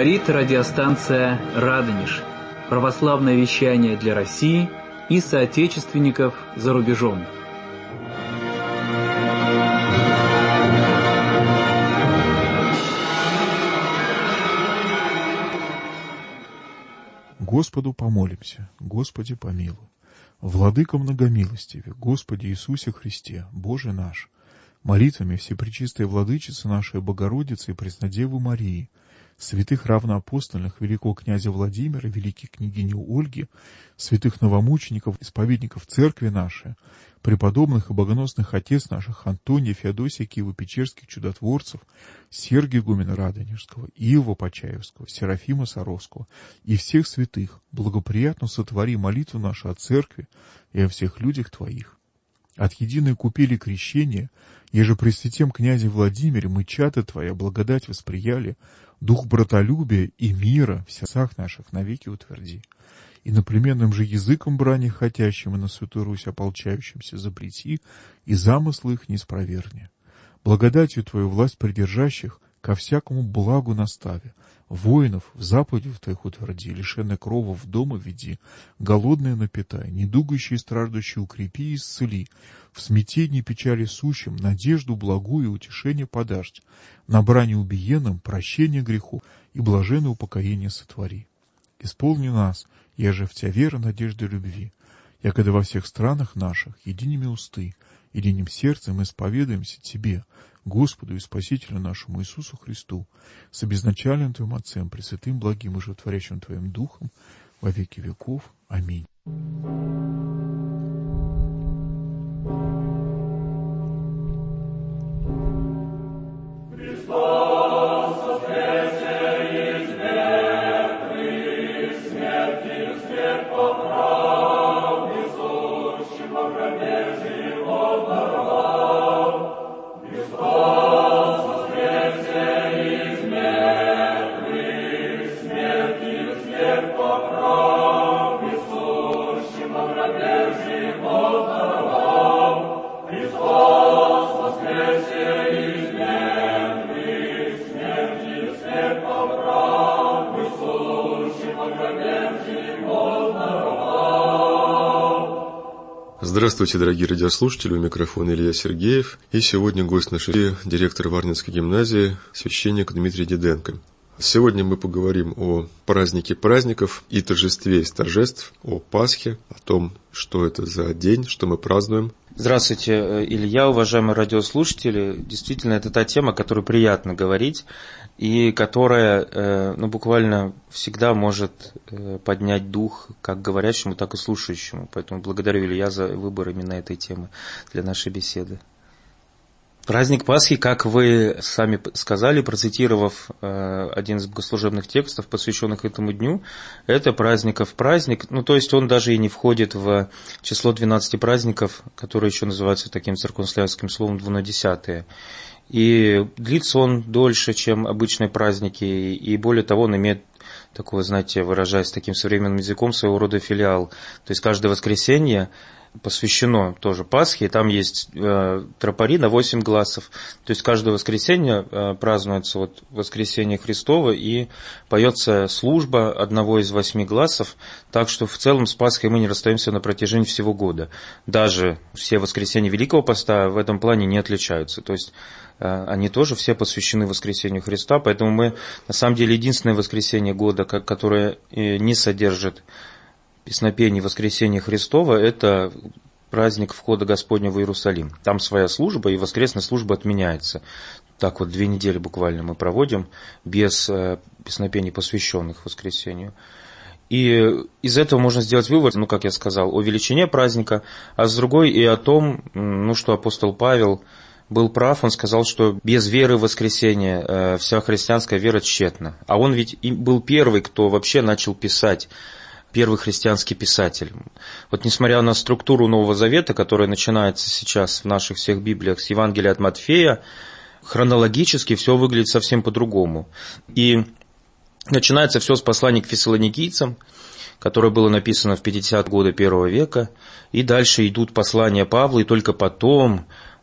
Говорит радиостанция «Радонеж». Православное вещание для России и соотечественников за рубежом. Господу помолимся, Господи помилуй. Владыко многомилостиве, Господи Иисусе Христе, Боже наш, молитвами Всепречистой Владычицы нашей Богородицы и Преснодевы Марии, святых равноапостольных великого князя Владимира, великой княгини Ольги, святых новомучеников, исповедников Церкви нашей, преподобных и богоносных отец наших Антония, Феодосия, Киево-Печерских чудотворцев, Сергия игумена Радонежского, Иова Почаевского, Серафима Саровского и всех святых, благоприятно сотвори молитву нашу о Церкви и о всех людях Твоих. От единой купели крещения, еже при святем князе Владимире мы чада Твоя благодать восприяли, дух братолюбия и мира в сердцах наших навеки утверди. И наплеменным же языком брани хотящим и на Святую Русь ополчающимся запрети, и замыслы их не спроверни. Благодатью Твою власть придержащих ко всякому благу наставе, воинов в заповедях Твоих утверди, лишенных крова в дома веди, голодные напитай, недугающие и страждущие укрепи и исцели, в смятении печали сущим надежду благую и утешение подашь, на брани убиенным прощение греху и блаженное упокоение сотвори. Исполни нас, еже в Тя вера, надежда, любви, якогда во всех странах наших единими усты, единым сердцем исповедаемся Тебе, Господу и Спасителю нашему Иисусу Христу, с обезначальным Твоим Отцем, Пресвятым, благим и животворящим Твоим Духом, во веки веков. Аминь. Здравствуйте, дорогие радиослушатели, у микрофона Илья Сергеев. И сегодня гость нашей студии, директор Варнинской гимназии, священник Дмитрий Диденко. Сегодня мы поговорим о празднике праздников и торжестве из торжеств, о Пасхе, о том, что это за день, что мы празднуем. Здравствуйте, Илья, уважаемые радиослушатели. Действительно, это та тема, о которой приятно говорить, и которая буквально всегда может поднять дух как говорящему, так и слушающему. Поэтому благодарю Илья за выбор именно этой темы для нашей беседы. Праздник Пасхи, как вы сами сказали, процитировав один из богослужебных текстов, посвященных этому дню, это праздников праздник, то есть он даже и не входит в число 12 праздников, которые еще называются таким церковнославянским словом двунадесятые. И длится он дольше, чем обычные праздники, и более того, он имеет такое, знаете, выражаясь таким современным языком, своего рода филиал. То есть каждое воскресенье посвящено тоже Пасхе, там есть тропари на 8 гласов, то есть каждое воскресенье празднуется воскресение Христово и поется служба одного из 8 гласов, так что в целом с Пасхой мы не расстаемся на протяжении всего года. Даже все воскресенья Великого Поста в этом плане не отличаются, то есть они тоже все посвящены воскресению Христа, поэтому мы на самом деле единственное воскресенье года, которое не содержит песнопение воскресения Христова, это праздник входа Господня в Иерусалим. Там своя служба, и воскресная служба отменяется. Так 2 недели буквально мы проводим без песнопений, посвященных воскресению. И из этого можно сделать вывод, как я сказал, о величине праздника, а с другой и о том, что апостол Павел был прав, он сказал, что без веры в воскресение вся христианская вера тщетна. А он ведь был первый, кто вообще начал писать, первый христианский писатель. Несмотря на структуру Нового Завета, которая начинается сейчас в наших всех Библиях с Евангелия от Матфея, хронологически все выглядит совсем по-другому. И начинается все с послания к фессалоникийцам, которое было написано в 50 годы первого века, и дальше идут послания Павла, и только потом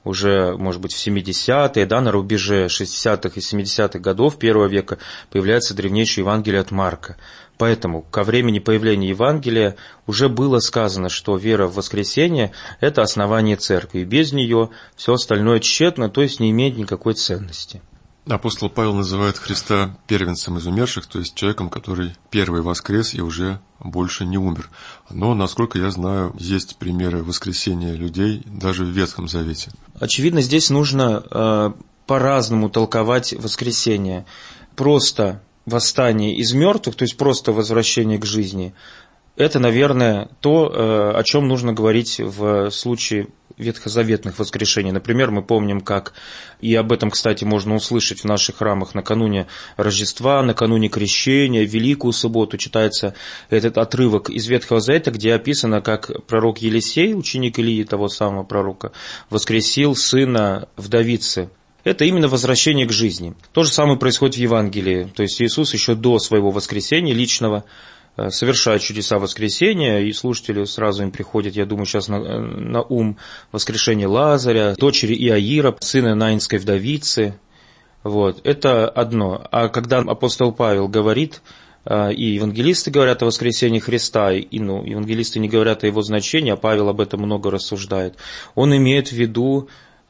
уже, может быть, в 70-е, да, на рубеже 60-х и 70-х годов первого века появляется древнейшее Евангелие от Марка. Поэтому ко времени появления Евангелия уже было сказано, что вера в воскресение – это основание церкви, и без нее все остальное тщетно, то есть не имеет никакой ценности. Апостол Павел называет Христа первенцем из умерших, то есть человеком, который первый воскрес и уже больше не умер. Но, насколько я знаю, есть примеры воскресения людей даже в Ветхом Завете. Очевидно, здесь нужно по-разному толковать воскресение. Просто восстание из мертвых, то есть просто возвращение к жизни, это, наверное, то, о чем нужно говорить в случае ветхозаветных воскрешений. Например, мы помним, как, и об этом, кстати, можно услышать в наших храмах накануне Рождества, накануне Крещения, в Великую Субботу читается этот отрывок из Ветхого Завета, где описано, как пророк Елисей, ученик Илии, того самого пророка, воскресил сына вдовицы. Это именно возвращение к жизни. То же самое происходит в Евангелии. То есть Иисус еще до своего воскресения личного совершает чудеса воскресения, и слушатели сразу им приходят, я думаю, сейчас на ум воскрешение Лазаря, дочери Иаира, сына Наинской вдовицы. Вот. Это одно. А когда апостол Павел говорит, и евангелисты говорят о воскресении Христа, и евангелисты не говорят о его значении, а Павел об этом много рассуждает, он имеет в виду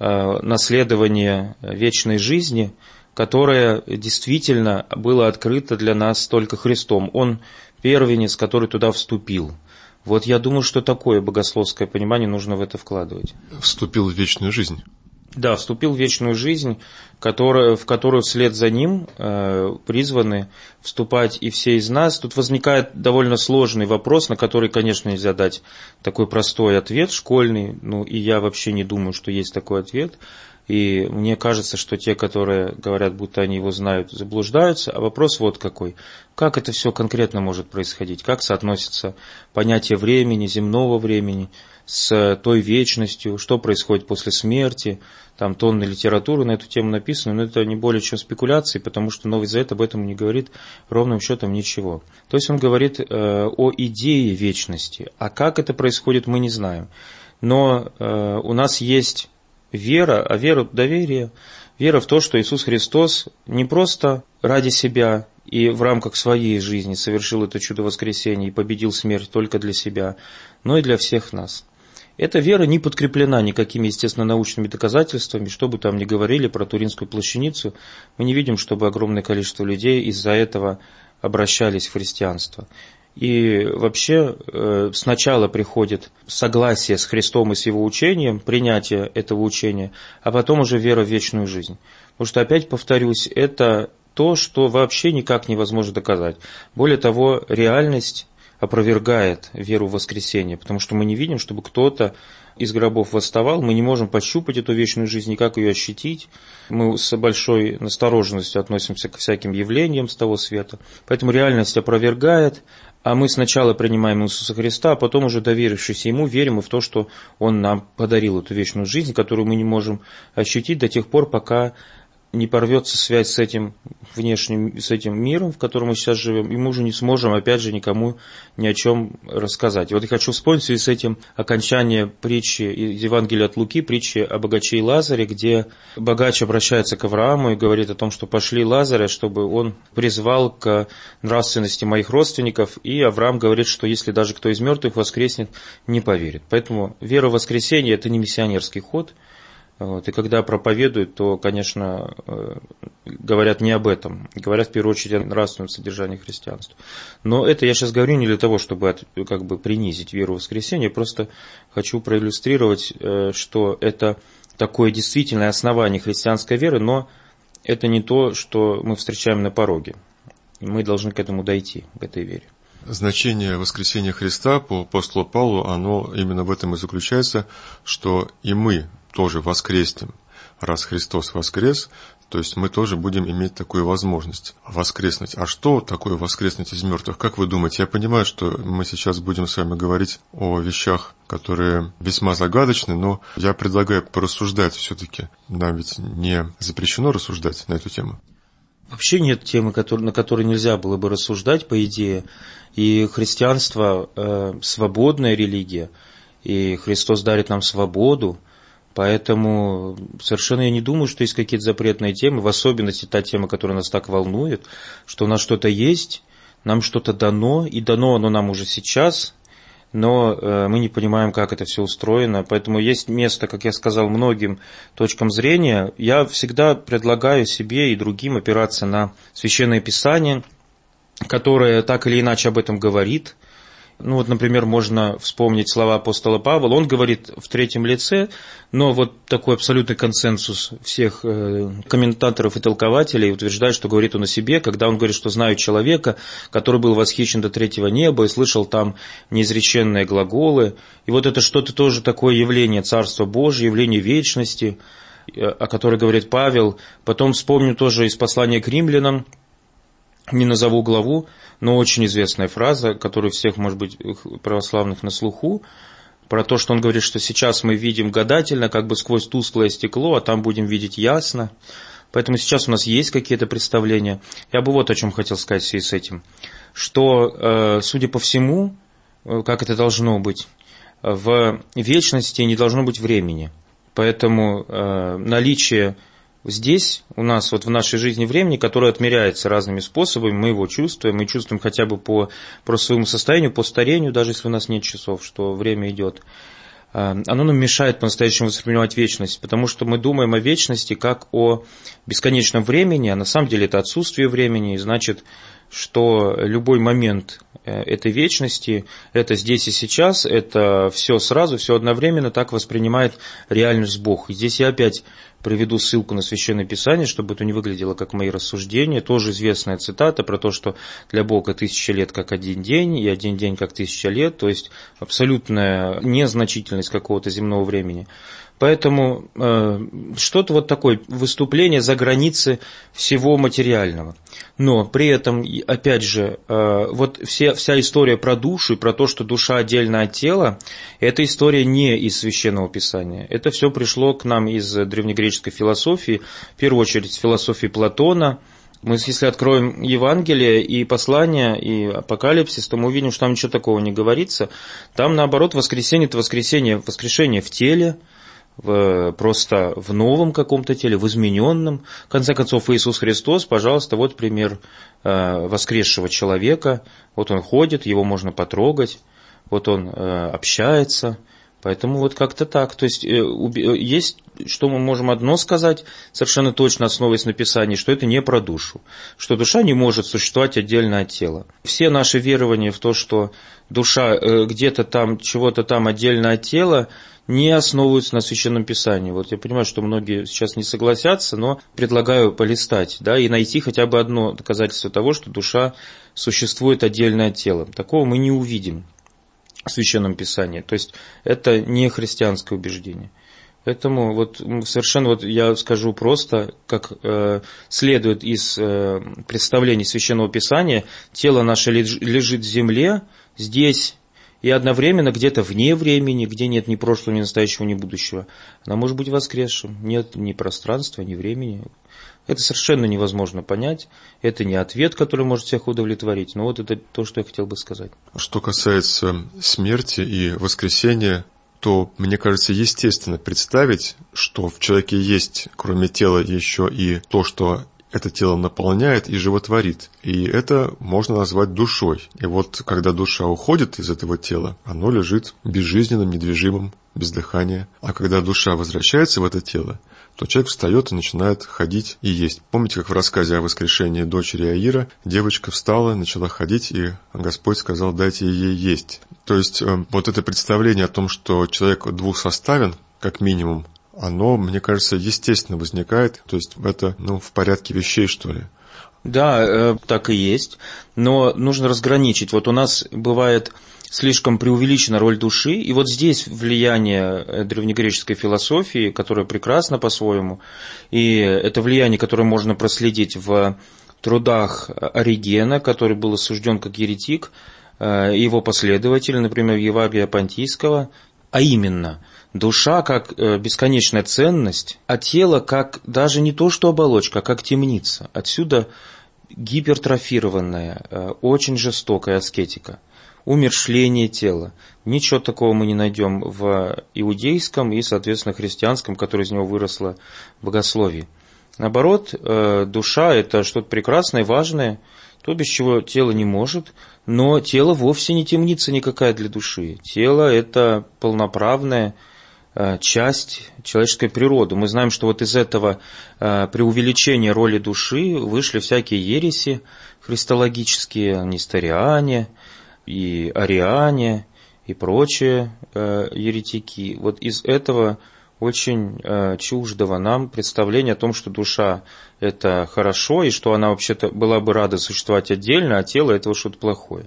наследование вечной жизни, которое действительно было открыто для нас только Христом. Он первенец, который туда вступил. Вот я думаю, что такое богословское понимание нужно в это вкладывать. Вступил в вечную жизнь. Да, вступил в вечную жизнь, в которую вслед за ним призваны вступать и все из нас. Тут возникает довольно сложный вопрос, на который, конечно, нельзя дать такой простой ответ школьный. И я вообще не думаю, что есть такой ответ. И мне кажется, что те, которые говорят, будто они его знают, заблуждаются. А вопрос вот какой. Как это все конкретно может происходить? Как соотносится понятие времени, земного времени с той вечностью? Что происходит после смерти? Там тонны литературы на эту тему написано, но это не более чем спекуляции, потому что Новый Завет об этом не говорит ровным счетом ничего. То есть он говорит о идее вечности. А как это происходит, мы не знаем. Но у нас есть вера, а вера – доверие. Вера в то, что Иисус Христос не просто ради себя и в рамках своей жизни совершил это чудо воскресения и победил смерть только для себя, но и для всех нас. Эта вера не подкреплена никакими, естественно, научными доказательствами. Что бы там ни говорили про Туринскую плащаницу, мы не видим, чтобы огромное количество людей из-за этого обращались в христианство. И вообще сначала приходит согласие с Христом и с Его учением, принятие этого учения, а потом уже вера в вечную жизнь. Потому что, опять повторюсь, это то, что вообще никак невозможно доказать. Более того, реальность опровергает веру в воскресение, потому что мы не видим, чтобы кто-то из гробов восставал, мы не можем пощупать эту вечную жизнь, никак ее ощутить. Мы с большой настороженностью относимся к всяким явлениям с того света. Поэтому реальность опровергает, а мы сначала принимаем Иисуса Христа, а потом уже, доверившись Ему, верим и в то, что Он нам подарил эту вечную жизнь, которую мы не можем ощутить до тех пор, пока не порвется связь с этим внешним, с этим миром, в котором мы сейчас живем, и мы уже не сможем, опять же, никому ни о чем рассказать. И вот я хочу вспомнить в связи с этим окончание притчи из Евангелия от Луки, притчи о богаче и Лазаре, где богач обращается к Аврааму и говорит о том, что пошли Лазаря, чтобы он призвал к нравственности моих родственников, и Авраам говорит, что если даже кто из мертвых воскреснет, не поверит. Поэтому вера в воскресение – это не миссионерский ход. И когда проповедуют, то, конечно, говорят не об этом. Говорят в первую очередь о нравственном содержании христианства. Но это я сейчас говорю не для того, чтобы принизить веру в воскресение. Я просто хочу проиллюстрировать, что это такое действительное основание христианской веры, но это не то, что мы встречаем на пороге. Мы должны к этому дойти, к этой вере. Значение воскресения Христа по апостолу Павлу, оно именно в этом и заключается, что и мы тоже воскреснем, раз Христос воскрес, то есть мы тоже будем иметь такую возможность воскреснуть. А что такое воскреснуть из мертвых? Как вы думаете? Я понимаю, что мы сейчас будем с вами говорить о вещах, которые весьма загадочны, но я предлагаю порассуждать все-таки. Нам ведь не запрещено рассуждать на эту тему. Вообще нет темы, на которой нельзя было бы рассуждать, по идее. И христианство свободная религия, и Христос дарит нам свободу. Поэтому совершенно я не думаю, что есть какие-то запретные темы, в особенности та тема, которая нас так волнует, что у нас что-то есть, нам что-то дано, и дано оно нам уже сейчас, но мы не понимаем, как это все устроено. Поэтому есть место, как я сказал, многим точкам зрения. Я всегда предлагаю себе и другим опираться на Священное Писание, которое так или иначе об этом говорит. Ну вот, например, можно вспомнить слова апостола Павла. Он говорит в третьем лице, но вот такой абсолютный консенсус всех комментаторов и толкователей утверждает, что говорит он о себе, когда он говорит, что знаю человека, который был восхищен до третьего неба и слышал там неизреченные глаголы. И вот это что-то тоже такое явление Царства Божьего, явление вечности, о которой говорит Павел. Потом вспомню тоже из послания к римлянам, не назову главу, но очень известная фраза, которая у всех, может быть, православных на слуху, про то, что он говорит, что сейчас мы видим гадательно, как бы сквозь тусклое стекло, а там будем видеть ясно. Поэтому сейчас у нас есть какие-то представления. Я бы вот о чем хотел сказать в связи с этим, что, судя по всему, как это должно быть, в вечности не должно быть времени. Поэтому наличие здесь у нас, вот в нашей жизни времени, которое отмеряется разными способами, мы его чувствуем, мы чувствуем хотя бы по своему состоянию, по старению, даже если у нас нет часов, что время идет, оно нам мешает по-настоящему воспринимать вечность, потому что мы думаем о вечности как о бесконечном времени, а на самом деле это отсутствие времени, и значит, что любой момент этой вечности, это здесь и сейчас, это все сразу, все одновременно, так воспринимает реальность Бог. И здесь я опять приведу ссылку на Священное Писание, чтобы это не выглядело как мои рассуждения. Тоже известная цитата про то, что для Бога 1000 лет как один день, и один день как 1000 лет, то есть абсолютная незначительность какого-то земного времени. Поэтому что-то вот такое выступление за границы всего материального. Но при этом, опять же, вот вся история про душу и про то, что душа отдельно от тела, эта история не из Священного Писания. Это все пришло к нам из древнегреческой философии, в первую очередь из философии Платона. Мы, если откроем Евангелие и послание, и Апокалипсис, то мы увидим, что там ничего такого не говорится. Там, наоборот, воскресение – это воскрешение в теле, просто в новом каком-то теле, в измененном. В конце концов, Иисус Христос, пожалуйста, вот пример воскресшего человека. Вот он ходит, его можно потрогать, вот он общается. Поэтому вот как-то так. То есть, есть, что мы можем одно сказать, совершенно точно основываясь на Писании, что это не про душу, что душа не может существовать отдельно от тела. Все наши верования в то, что душа где-то там, чего-то там отдельно от тела, не основываются на Священном Писании. Вот я понимаю, что многие сейчас не согласятся, но предлагаю полистать, да, и найти хотя бы одно доказательство того, что душа существует отдельно от тела. Такого мы не увидим в Священном Писании. То есть это не христианское убеждение. Поэтому вот совершенно вот я скажу просто, как следует из представлений Священного Писания, тело наше лежит в земле, здесь, и одновременно где-то вне времени, где нет ни прошлого, ни настоящего, ни будущего. Она может быть воскресшим. Нет ни пространства, ни времени. Это совершенно невозможно понять. Это не ответ, который может всех удовлетворить. Но вот это то, что я хотел бы сказать. Что касается смерти и воскресения, то, мне кажется, естественно представить, что в человеке есть, кроме тела, еще и то, что это тело наполняет и животворит. И это можно назвать душой. И вот когда душа уходит из этого тела, оно лежит безжизненным, недвижимым, без дыхания. А когда душа возвращается в это тело, то человек встает и начинает ходить и есть. Помните, как в рассказе о воскрешении дочери Аира, девочка встала, начала ходить, и Господь сказал: дайте ей есть. То есть вот это представление о том, что человек двухсоставен, как минимум, оно, мне кажется, естественно возникает, то есть это, в порядке вещей, что ли. Да, так и есть, но нужно разграничить. Вот у нас бывает слишком преувеличена роль души, и вот здесь влияние древнегреческой философии, которая прекрасна по-своему, и это влияние, которое можно проследить в трудах Оригена, который был осужден как еретик, его последователи, например, Евагрия Понтийского, а именно – душа как бесконечная ценность, а тело как даже не то что оболочка, а как темница. Отсюда гипертрофированная, очень жестокая аскетика. умерщвление тела. Ничего такого мы не найдем в иудейском и, соответственно, христианском, которое из него выросло богословие. Наоборот, душа – это что-то прекрасное, важное, то, без чего тело не может, но тело вовсе не темница никакая для души. Тело – это полноправная часть человеческой природы. Мы знаем, что вот из этого преувеличения роли души вышли всякие ереси христологические, несториане и ариане и прочие еретики. Вот из этого очень чуждого нам представление о том, что душа – это хорошо, и что она вообще-то была бы рада существовать отдельно, а тело – это что-то плохое.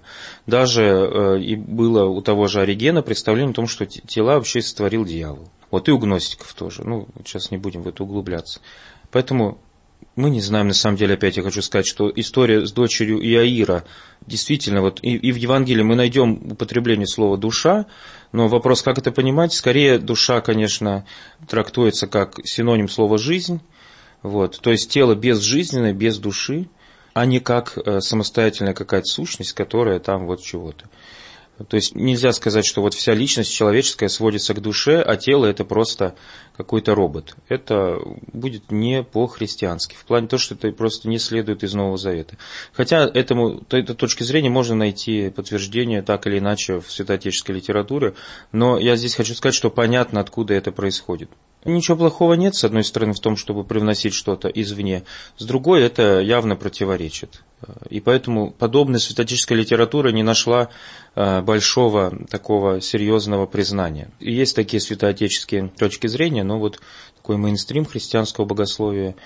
Даже и было у того же Оригена представление о том, что тела вообще сотворил дьявол. Вот и у гностиков тоже. Ну, сейчас не будем в это углубляться. Поэтому мы не знаем, на самом деле, опять я хочу сказать, что история с дочерью Иаира, действительно, вот и в Евангелии мы найдем употребление слова «душа», но вопрос, как это понимать, скорее душа, конечно, трактуется как синоним слова «жизнь», вот, то есть тело безжизненное, без души, а не как самостоятельная какая-то сущность, которая там вот чего-то. То есть нельзя сказать, что вот вся личность человеческая сводится к душе, а тело – это просто какой-то робот. Это будет не по-христиански, в плане того, что это просто не следует из Нового Завета. Хотя этой точки зрения можно найти подтверждение так или иначе в святоотеческой литературе, но я здесь хочу сказать, что понятно, откуда это происходит. Ничего плохого нет, с одной стороны, в том, чтобы привносить что-то извне, с другой, это явно противоречит. И поэтому подобная святоотеческая литература не нашла большого такого серьезного признания. И есть такие святоотеческие точки зрения, но вот такой мейнстрим христианского богословия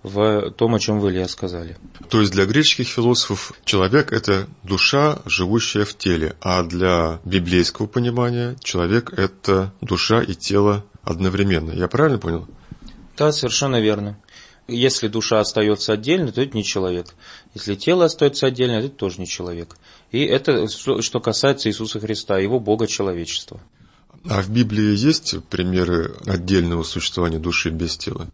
в том, о чем вы, Илья, сказали. То есть для греческих философов человек – это душа, живущая в теле, а для библейского понимания человек – это душа и тело одновременно. Я правильно понял? Да, совершенно верно. Если душа остается отдельно, то это не человек. Если тело остается отдельно, то это тоже не человек. И это что касается Иисуса Христа, Его Бога-человечества. А в Библии есть примеры отдельного существования души без тела?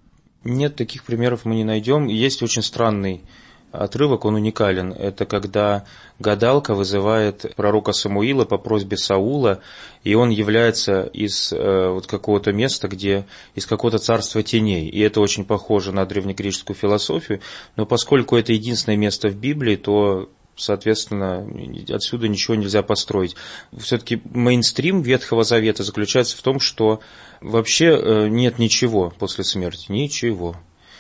Нет, таких примеров мы не найдем. Есть очень странный отрывок, он уникален. Это когда гадалка вызывает пророка Самуила по просьбе Саула, и он является из вот какого-то места, где из какого-то царства теней. И это очень похоже на древнегреческую философию. Но поскольку это единственное место в Библии, то, соответственно, отсюда ничего нельзя построить. Все-таки мейнстрим Ветхого Завета заключается в том, что вообще нет ничего после смерти. Ничего.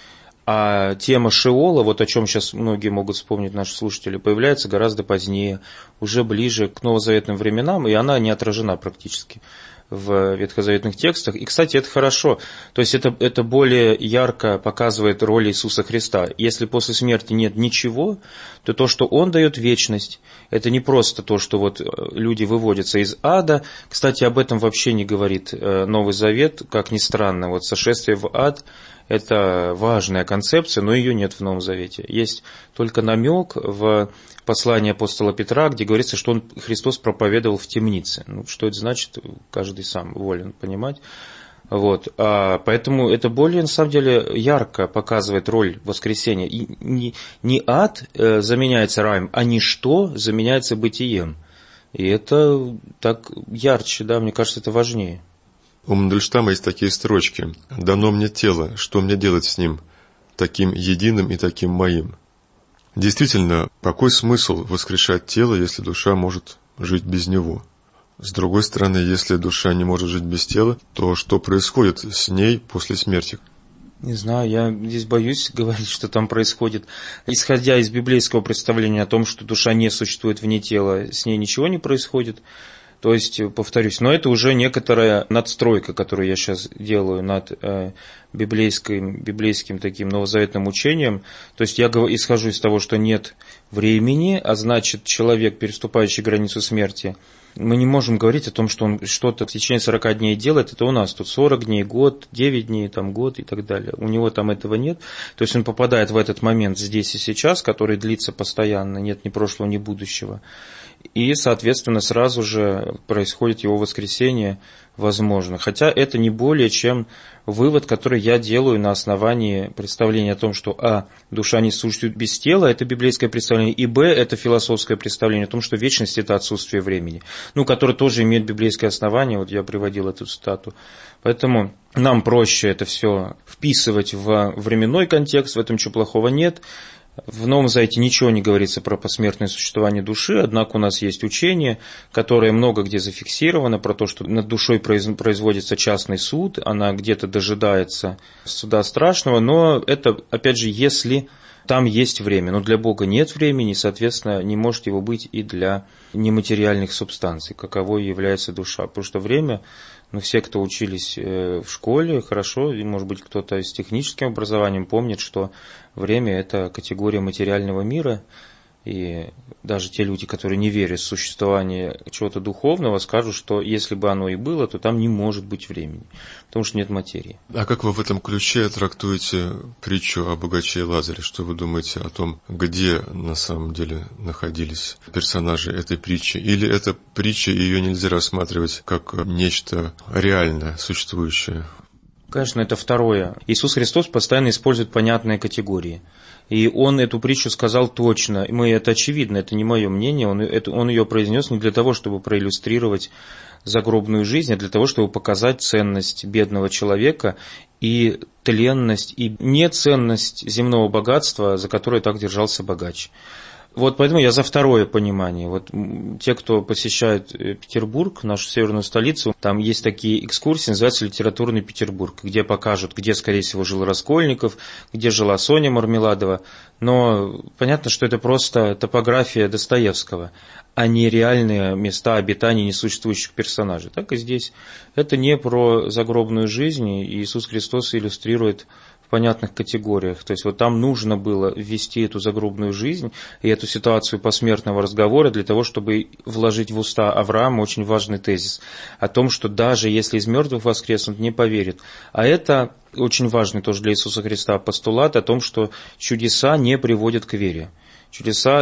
А тема Шеола, вот о чем сейчас многие могут вспомнить наши слушатели, появляется гораздо позднее, уже ближе к новозаветным временам, и она не отражена практически в ветхозаветных текстах. И, кстати, это хорошо, то есть это более ярко показывает роль Иисуса Христа. Если после смерти нет ничего, то то, что Он дает вечность, это не просто то, что вот люди выводятся из ада. Кстати, об этом вообще не говорит Новый Завет, как ни странно. Вот сошествие в ад – это важная концепция, но ее нет в Новом Завете. Есть только намек в послании апостола Петра, где говорится, что Христос проповедовал в темнице. Ну, что это значит, каждый сам волен понимать. Вот. Поэтому это более, на самом деле, ярко показывает роль воскресения. И не ад заменяется раем, а ничто заменяется бытием. И это так ярче, да, мне кажется, это важнее. У Мандельштама есть такие строчки: «Дано мне тело, что мне делать с ним, таким единым и таким моим». Действительно, какой смысл воскрешать тело, если душа может жить без него? С другой стороны, если душа не может жить без тела, то что происходит с ней после смерти? Не знаю, я здесь боюсь говорить, что там происходит. Исходя из библейского представления о том, что душа не существует вне тела, с ней ничего не происходит. То есть, повторюсь, но это уже некоторая надстройка, которую я сейчас делаю над библейским таким новозаветным учением. То есть я исхожу из того, что нет времени, а значит, человек, переступающий границу смерти, мы не можем говорить о том, что он что-то в течение 40 дней делает. Это у нас тут 40 дней, год, 9 дней, там, год и так далее. У него там этого нет. То есть он попадает в этот момент здесь и сейчас, который длится постоянно, нет ни прошлого, ни будущего. и, соответственно, сразу же происходит его воскресение, возможно. Хотя это не более чем вывод, который я делаю на основании представления о том, что душа не существует без тела, это библейское представление, и это философское представление о том, что вечность – это отсутствие времени, которое тоже имеет библейское основание, вот я приводил эту цитату. Поэтому нам проще это все вписывать в временной контекст, в этом ничего плохого нет. В Новом Завете ничего не говорится про посмертное существование души, однако у нас есть учение, которое много где зафиксировано, про то, что над душой производится частный суд, она где-то дожидается суда страшного, но это, опять же, если там есть время. Но для Бога нет времени, соответственно, не может его быть и для нематериальных субстанций, каковой является душа. Потому что время, все, кто учились в школе, хорошо, и, может быть, кто-то с техническим образованием помнит, что время – это категория материального мира, и даже те люди, которые не верят в существование чего-то духовного, скажут, что если бы оно и было, то там не может быть времени, потому что нет материи. А как вы в этом ключе трактуете притчу о богаче и Лазаре? Что вы думаете о том, где на самом деле находились персонажи этой притчи? Или эта притча, ее нельзя рассматривать как нечто реальное, существующее? Конечно, это второе. Иисус Христос постоянно использует понятные категории. И Он эту притчу сказал точно. Это очевидно, это не мое мнение. Он ее произнес не для того, чтобы проиллюстрировать загробную жизнь, а для того, чтобы показать ценность бедного человека и тленность, и неценность земного богатства, за которое так держался богач. Поэтому я за второе понимание. Те, кто посещает Петербург, нашу северную столицу, там есть такие экскурсии, называются «Литературный Петербург», где покажут, где, скорее всего, жил Раскольников, где жила Соня Мармеладова. Но понятно, что это просто топография Достоевского, а не реальные места обитания несуществующих персонажей. Так и здесь. Это не про загробную жизнь, и Иисус Христос иллюстрирует в понятных категориях. То есть там нужно было ввести эту загробную жизнь и эту ситуацию посмертного разговора для того, чтобы вложить в уста Авраама очень важный тезис о том, что даже если из мертвых воскреснут, не поверит. А это очень важный тоже для Иисуса Христа постулат о том, что чудеса не приводят к вере. Чудеса –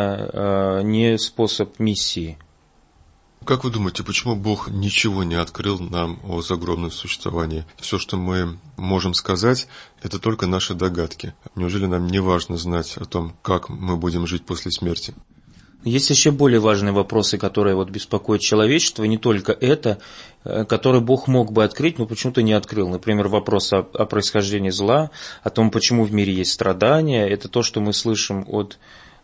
это не способ миссии. Как вы думаете, почему Бог ничего не открыл нам о загробном существовании? Все, что мы можем сказать, это только наши догадки. Неужели нам не важно знать о том, как мы будем жить после смерти? Есть еще более важные вопросы, которые беспокоят человечество, и не только это, которые Бог мог бы открыть, но почему-то не открыл. Например, вопрос о происхождении зла, о том, почему в мире есть страдания. Это то, что мы слышим от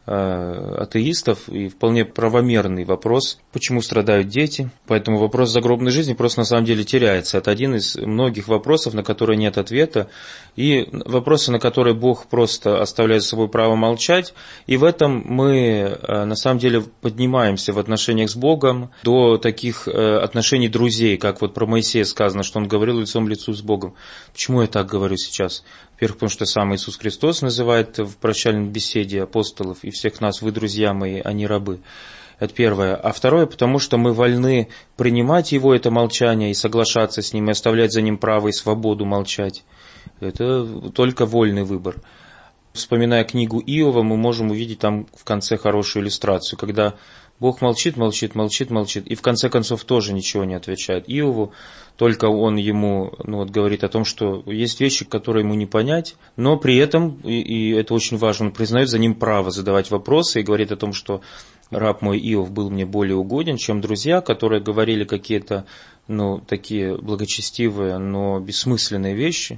атеистов, и вполне правомерный вопрос, почему страдают дети. Поэтому вопрос загробной жизни просто на самом деле теряется. Это один из многих вопросов, на которые нет ответа, и вопросы, на которые Бог просто оставляет за собой право молчать. И в этом мы на самом деле поднимаемся в отношениях с Богом до таких отношений друзей, как про Моисея сказано, что он говорил лицом к лицу с Богом. Почему я так говорю сейчас? Во-первых, потому что сам Иисус Христос называет в прощальной беседе апостолов и всех нас: «Вы, друзья мои, а не рабы». Это первое. А второе, потому что мы вольны принимать Его это молчание и соглашаться с Ним, и оставлять за Ним право и свободу молчать. Это только вольный выбор. Вспоминая книгу Иова, мы можем увидеть там в конце хорошую иллюстрацию, когда Бог молчит, молчит, молчит, молчит, и в конце концов тоже ничего не отвечает Иову, только он ему говорит о том, что есть вещи, которые ему не понять, но при этом, и это очень важно, он признает за ним право задавать вопросы и говорит о том, что раб мой Иов был мне более угоден, чем друзья, которые говорили какие-то такие благочестивые, но бессмысленные вещи.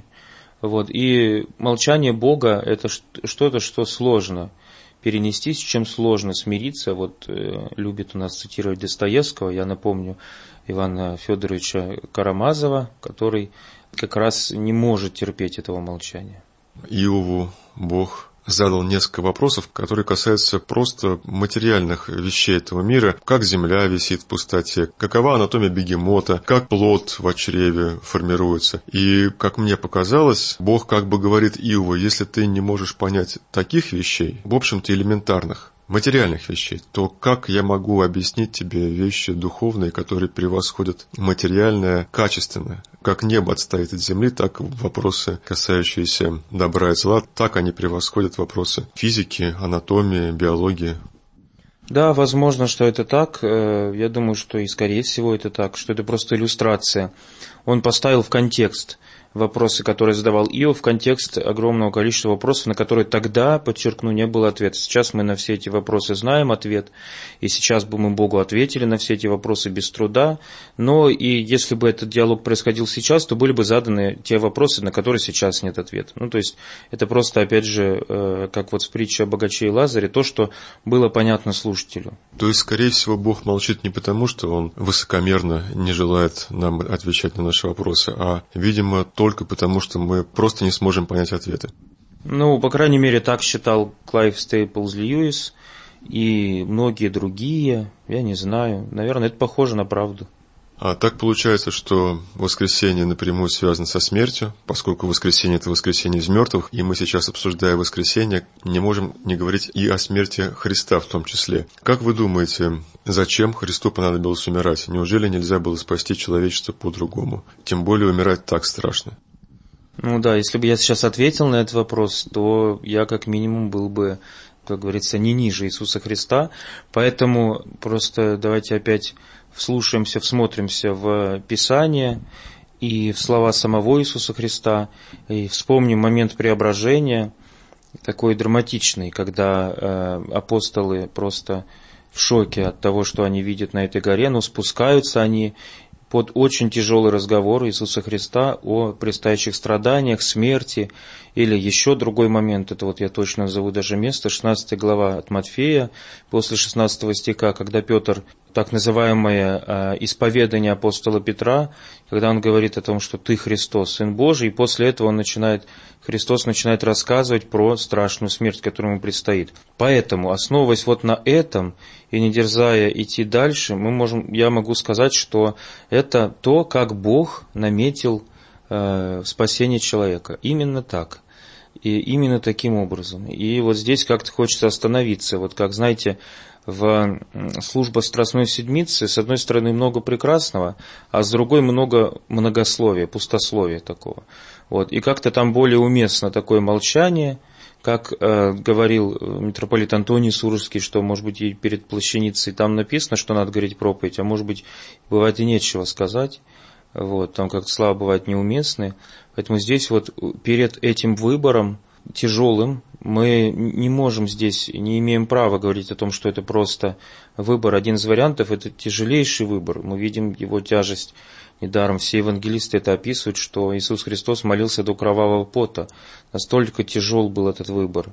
И молчание Бога – это что-то, что сложно перенести, с чем сложно смириться. Любит у нас цитировать Достоевского, я напомню Ивана Федоровича Карамазова, который как раз не может терпеть этого молчания. Иову Бог задал несколько вопросов, которые касаются просто материальных вещей этого мира. Как земля висит в пустоте, какова анатомия бегемота, как плод в чреве формируется. И, как мне показалось, Бог говорит Иову: если ты не можешь понять таких вещей, в общем-то элементарных, материальных вещей, то как я могу объяснить тебе вещи духовные, которые превосходят материальное качественное? Как небо отстоит от земли, так вопросы, касающиеся добра и зла, так они превосходят вопросы физики, анатомии, биологии. Да, возможно, что это так. Я думаю, что и скорее всего это так, что это просто иллюстрация. Он поставил в контекст вопросы, которые задавал Иов, в контекст огромного количества вопросов, на которые тогда, подчеркну, не было ответа. Сейчас мы на все эти вопросы знаем ответ, и сейчас бы мы Богу ответили на все эти вопросы без труда, но и если бы этот диалог происходил сейчас, то были бы заданы те вопросы, на которые сейчас нет ответа. То есть это просто, опять же, как вот в притче о богаче и Лазаре, то, что было понятно слушателю. То есть, скорее всего, Бог молчит не потому, что Он высокомерно не желает нам отвечать на наши вопросы, а, видимо, только потому, что мы просто не сможем понять ответы. По крайней мере, так считал Клайв Стейплз Льюис и многие другие, я не знаю, наверное, это похоже на правду. А так получается, что воскресение напрямую связано со смертью, поскольку воскресение – это воскресение из мертвых, и мы сейчас, обсуждая воскресение, не можем не говорить и о смерти Христа в том числе. Как вы думаете, зачем Христу понадобилось умирать? Неужели нельзя было спасти человечество по-другому? Тем более умирать так страшно. Да, если бы я сейчас ответил на этот вопрос, то я как минимум был бы, как говорится, не ниже Иисуса Христа, поэтому просто давайте опять вслушаемся, всмотримся в Писание и в слова самого Иисуса Христа, и вспомним момент преображения, такой драматичный, когда апостолы просто в шоке от того, что они видят на этой горе, но спускаются они под очень тяжелый разговор Иисуса Христа о предстоящих страданиях, смерти, или еще другой момент, это вот я точно назову даже место, 16 глава от Матфея, после 16 стиха, когда Петр, так называемое исповедание апостола Петра, когда он говорит о том, что ты Христос, Сын Божий, и после этого Христос начинает рассказывать про страшную смерть, которая ему предстоит. Поэтому, основываясь вот на этом, и не дерзая идти дальше, я могу сказать, что это то, как Бог наметил спасение человека. Именно так. И именно таким образом. И вот здесь как-то хочется остановиться. Вот как, знаете, в служба Страстной Седмицы, с одной стороны, много прекрасного, а с другой много многословия, пустословия такого. Вот. И как-то там более уместно такое молчание, как говорил митрополит Антоний Сурожский, что, может быть, и перед плащаницей там написано, что надо говорить проповедь, а может быть, бывает и нечего сказать. Вот, там как-то слова бывают неуместные. Поэтому здесь вот перед этим выбором тяжелым мы не можем здесь, не имеем права говорить о том, что это просто выбор. Один из вариантов – это тяжелейший выбор. Мы видим его тяжесть. Недаром все евангелисты это описывают, что Иисус Христос молился до кровавого пота. Настолько тяжел был этот выбор.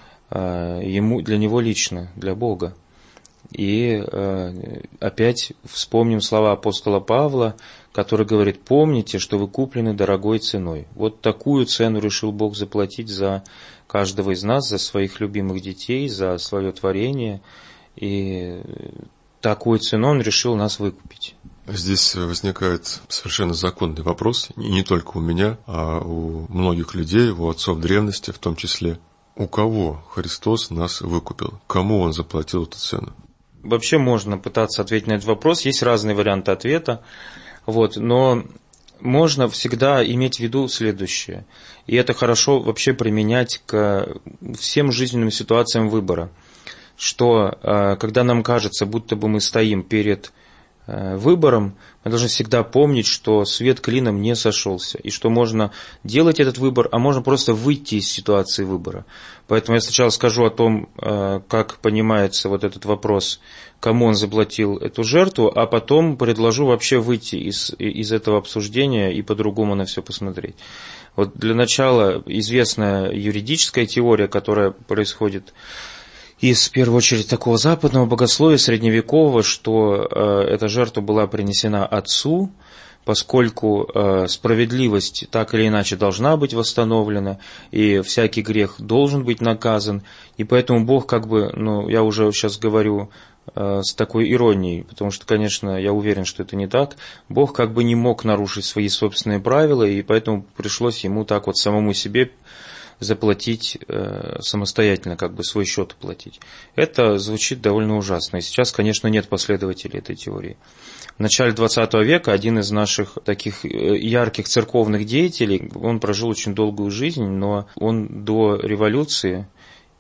Для Него лично, для Бога. И опять вспомним слова апостола Павла, который говорит: помните, что вы куплены дорогой ценой. Вот такую цену решил Бог заплатить за каждого из нас, за своих любимых детей, за свое творение. И такой ценой Он решил нас выкупить. Здесь возникает совершенно законный вопрос, и не только у меня, а у многих людей, у отцов древности в том числе. У кого Христос нас выкупил? Кому Он заплатил эту цену? Вообще можно пытаться ответить на этот вопрос, есть разные варианты ответа, но можно всегда иметь в виду следующее, и это хорошо вообще применять к всем жизненным ситуациям выбора, что когда нам кажется, будто бы мы стоим перед выбором, мы должны всегда помнить, что свет клином не сошелся, и что можно делать этот выбор, а можно просто выйти из ситуации выбора. Поэтому я сначала скажу о том, как понимается вот этот вопрос, кому он заплатил эту жертву, а потом предложу вообще выйти из этого обсуждения и по-другому на все посмотреть. Вот для начала известная юридическая теория, которая происходит из, в первую очередь, такого западного богословия средневекового, что эта жертва была принесена Отцу, поскольку справедливость так или иначе должна быть восстановлена, и всякий грех должен быть наказан, и поэтому Бог я уже сейчас говорю с такой иронией, потому что, конечно, я уверен, что это не так, Бог не мог нарушить свои собственные правила, и поэтому пришлось ему так вот самому себе заплатить самостоятельно, свой счет оплатить. Это звучит довольно ужасно. И сейчас, конечно, нет последователей этой теории. В начале 20 века один из наших таких ярких церковных деятелей, он прожил очень долгую жизнь, но он до революции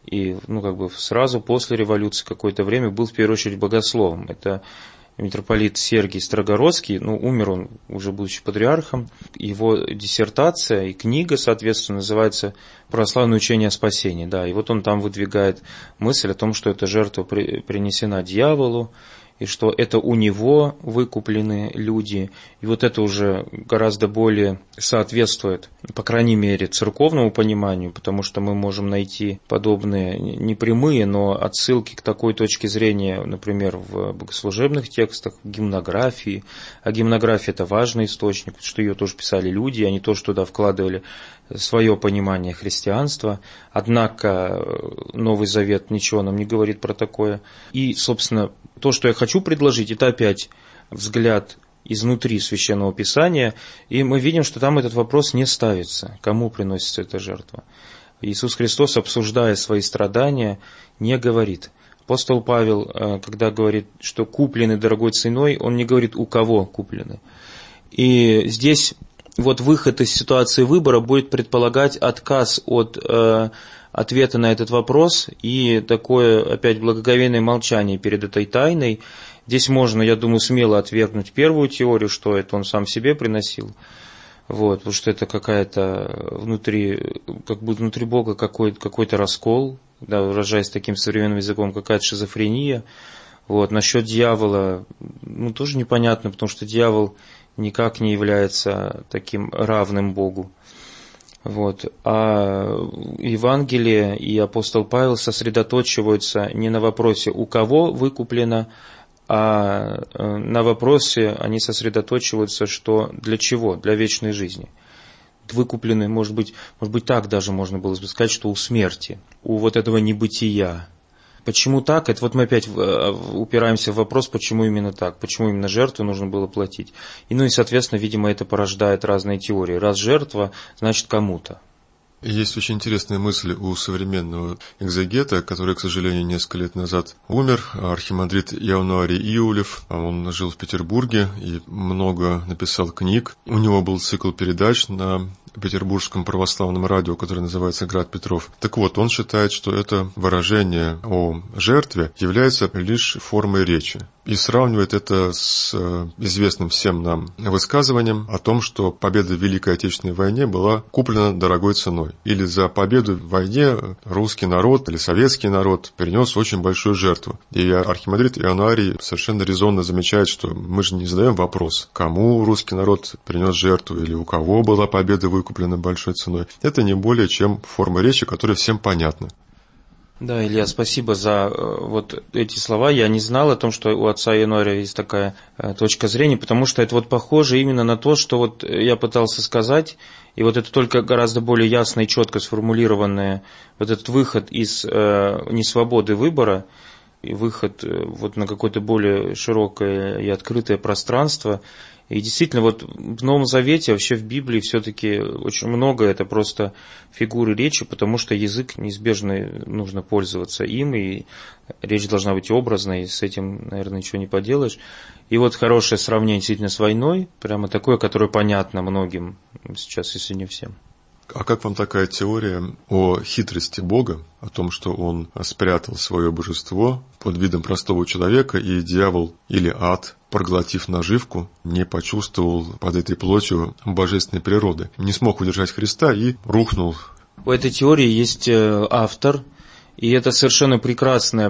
и сразу после революции какое-то время был в первую очередь богословом. Это митрополит Сергий Строгородский, умер он уже будучи патриархом. Его диссертация и книга, соответственно, называется «Православное учение о спасении». Да, и вот он там выдвигает мысль о том, что эта жертва принесена дьяволу, и что это у него выкуплены люди. И вот это уже гораздо более соответствует, по крайней мере, церковному пониманию, потому что мы можем найти подобные непрямые, но отсылки к такой точке зрения, например, в богослужебных текстах, в гимнографии. А гимнография – это важный источник, что ее тоже писали люди, они тоже туда вкладывали свое понимание христианства. Однако Новый Завет ничего нам не говорит про такое. И, собственно, то, что я хочу предложить, это опять взгляд изнутри Священного Писания, и мы видим, что там этот вопрос не ставится, кому приносится эта жертва. Иисус Христос, обсуждая свои страдания, не говорит. Апостол Павел, когда говорит, что куплены дорогой ценой, он не говорит, у кого куплены. И здесь вот выход из ситуации выбора будет предполагать отказ от ответа на этот вопрос и такое, опять, благоговейное молчание перед этой тайной. Здесь можно, я думаю, смело отвергнуть первую теорию, что это он сам себе приносил, потому что это какая-то внутри Бога какой-то раскол, выражаясь таким современным языком, какая-то шизофрения. Насчет дьявола, тоже непонятно, потому что дьявол никак не является таким равным Богу. А Евангелие и апостол Павел сосредоточиваются не на вопросе, у кого выкуплено, а на вопросе они сосредоточиваются, что для чего, для вечной жизни. Выкуплены, может быть, так даже можно было бы сказать, что у смерти, у этого небытия. Почему так? Это мы опять упираемся в вопрос, почему именно так, почему именно жертву нужно было платить. И, соответственно, видимо, это порождает разные теории. Раз жертва, значит кому-то. Есть очень интересная мысль у современного экзегета, который, к сожалению, несколько лет назад умер, архимандрит Иоаннуарий Иулев. Он жил в Петербурге и много написал книг. У него был цикл передач на Петербургском православном радио, которое называется «Град Петров». Так вот, он считает, что это выражение о жертве является лишь формой речи. И сравнивает это с известным всем нам высказыванием о том, что победа в Великой Отечественной войне была куплена дорогой ценой. Или за победу в войне русский народ или советский народ принес очень большую жертву. И архимандрит Иоаннуарий совершенно резонно замечает, что мы же не задаем вопрос, кому русский народ принес жертву или у кого была победа выкуплена большой ценой. Это не более чем форма речи, которая всем понятна. Да, Илья, спасибо за эти слова. Я не знал о том, что у отца Иоаннуария есть такая точка зрения, потому что это похоже именно на то, что я пытался сказать, и это только гораздо более ясно и четко сформулированное, этот выход из несвободы выбора, и выход на какое-то более широкое и открытое пространство. И действительно, в Новом Завете, вообще в Библии все-таки очень много это просто фигуры речи, потому что язык неизбежно нужно пользоваться им, и речь должна быть образной, и с этим, наверное, ничего не поделаешь. И хорошее сравнение действительно с войной, прямо такое, которое понятно многим сейчас, если не всем. А как вам такая теория о хитрости Бога, о том, что Он спрятал свое божество под видом простого человека, и дьявол или ад, проглотив наживку, не почувствовал под этой плотью божественной природы, не смог удержать Христа и рухнул? У этой теории есть автор, и это совершенно прекрасный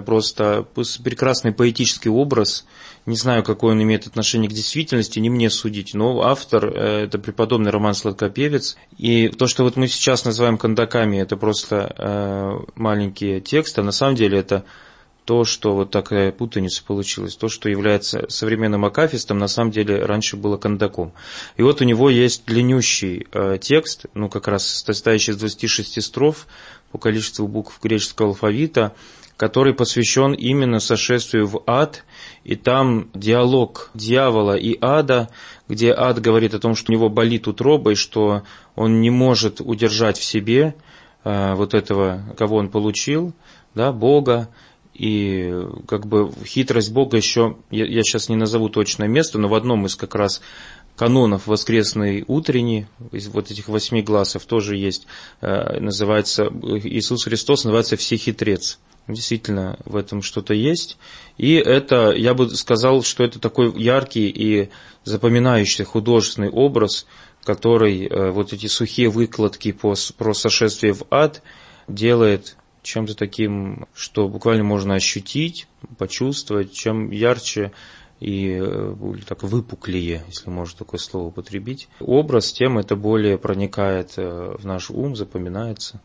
поэтический образ. Не знаю, какое он имеет отношение к действительности, не мне судить, но автор – это преподобный Роман Сладкопевец. И то, что мы сейчас называем кандаками, это просто маленькие тексты, а на самом деле это то, что такая путаница получилась, то, что является современным акафистом, на самом деле раньше было кандаком. И у него есть длиннющий текст, как раз состоящий из 26 строф по количеству букв греческого алфавита, который посвящен именно сошествию в ад, и там диалог дьявола и ада, где ад говорит о том, что у него болит утроба, и что он не может удержать в себе этого, кого он получил, Бога. И хитрость Бога еще, я сейчас не назову точное место, но в одном из как раз канонов воскресный, утренний, из вот этих 8 гласов тоже есть, называется, Иисус Христос называется Всехитрец. Действительно, в этом что-то есть. И это, я бы сказал, что это такой яркий и запоминающийся художественный образ, который вот эти сухие выкладки про сошествие в ад делает чем-то таким, что буквально можно ощутить, почувствовать, чем ярче и так выпуклее, если можно такое слово употребить. Образ, тем это более проникает в наш ум, запоминается.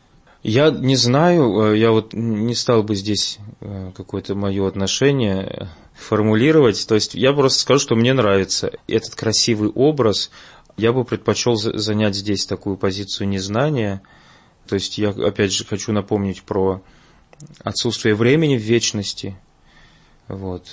Я не знаю, я вот не стал бы здесь какое-то мое отношение формулировать, то есть я просто скажу, что мне нравится этот красивый образ. Я бы предпочел занять здесь такую позицию незнания. То есть я опять же хочу напомнить про отсутствие времени в вечности. Вот,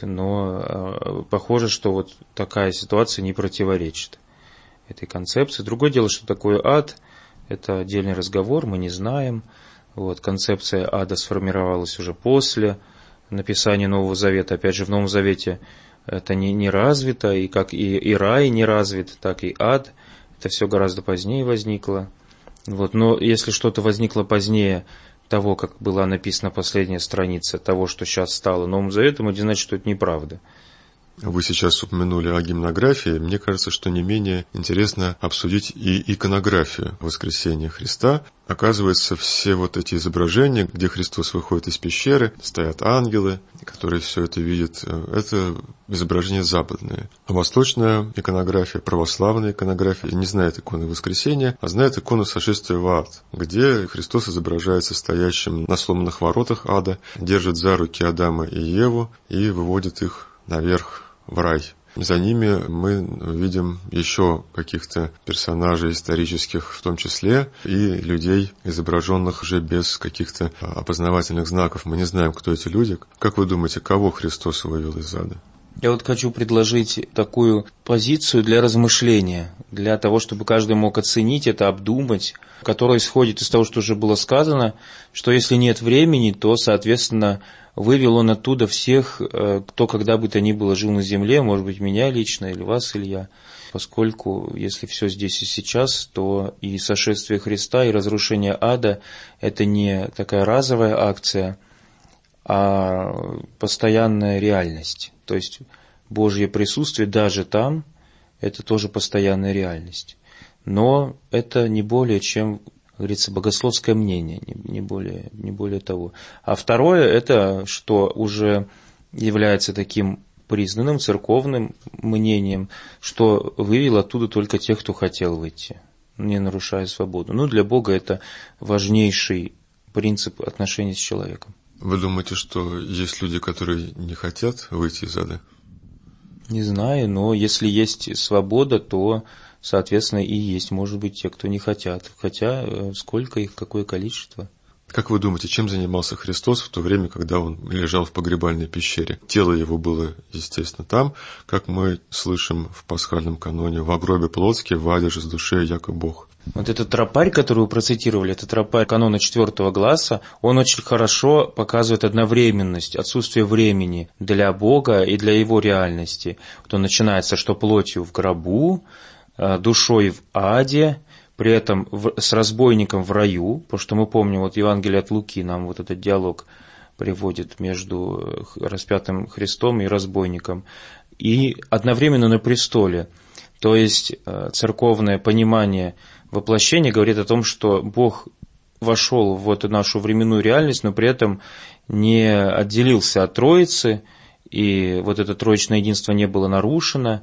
но похоже, что вот такая ситуация не противоречит этой концепции. Другое дело, что такое ад, это отдельный разговор, мы не знаем. Вот, концепция ада сформировалась уже после написания Нового Завета. Опять же, в Новом Завете это не развито, и как и рай не развит, так и ад. Это все гораздо позднее возникло. Вот, но если что-то возникло позднее того, как была написана последняя страница того, что сейчас стало Новым Заветом, это значит, что это неправда. Вы сейчас упомянули о гимнографии. Мне кажется, что не менее интересно обсудить и иконографию воскресения Христа. Оказывается, все вот эти изображения, где Христос выходит из пещеры, стоят ангелы, которые все это видят, это изображения западные. А восточная иконография, православная иконография не знает иконы воскресения, а знает икону сошествия в ад, где Христос изображается стоящим на сломанных воротах ада, держит за руки Адама и Еву и выводит их наверх в рай. За ними мы видим еще каких-то персонажей исторических, в том числе и людей, изображенных уже без каких-то опознавательных знаков. Мы не знаем, кто эти люди. Как вы думаете, кого Христос вывел из ада? Я вот хочу предложить такую позицию для размышления, для того, чтобы каждый мог оценить это, обдумать, которая исходит из того, что уже было сказано, что если нет времени, то, соответственно, вывел он оттуда всех, кто когда бы то ни было жил на земле, может быть, меня лично или вас, Илья, поскольку если все здесь и сейчас, то и сошествие Христа, и разрушение ада – это не такая разовая акция, а постоянная реальность. То есть Божье присутствие даже там – это тоже постоянная реальность. Но это не более чем, как говорится, богословское мнение, не более того. А второе – это, что уже является таким признанным церковным мнением, что вывел оттуда только тех, кто хотел выйти, не нарушая свободу. Ну, для Бога это важнейший принцип отношений с человеком. Вы думаете, что есть люди, которые не хотят выйти из ада? Не знаю, но если есть свобода, то, соответственно, и есть, может быть, те, кто не хотят. Хотя, сколько их, какое количество? Как вы думаете, чем занимался Христос в то время, когда он лежал в погребальной пещере? Тело его было, естественно, там, как мы слышим в пасхальном каноне: «Во гробе плотске, вадишь из души, яко Бог». Вот этот тропарь, который вы процитировали, это тропарь канона 4 гласа, он очень хорошо показывает одновременность, отсутствие времени для Бога и для его реальности. Вот он начинается, что плотью в гробу, душой в аде, при этом с разбойником в раю, потому что мы помним, вот Евангелие от Луки нам вот этот диалог приводит между распятым Христом и разбойником, и одновременно на престоле. То есть церковное понимание воплощения говорит о том, что Бог вошел в эту нашу временную реальность, но при этом не отделился от Троицы, и вот это троичное единство не было нарушено,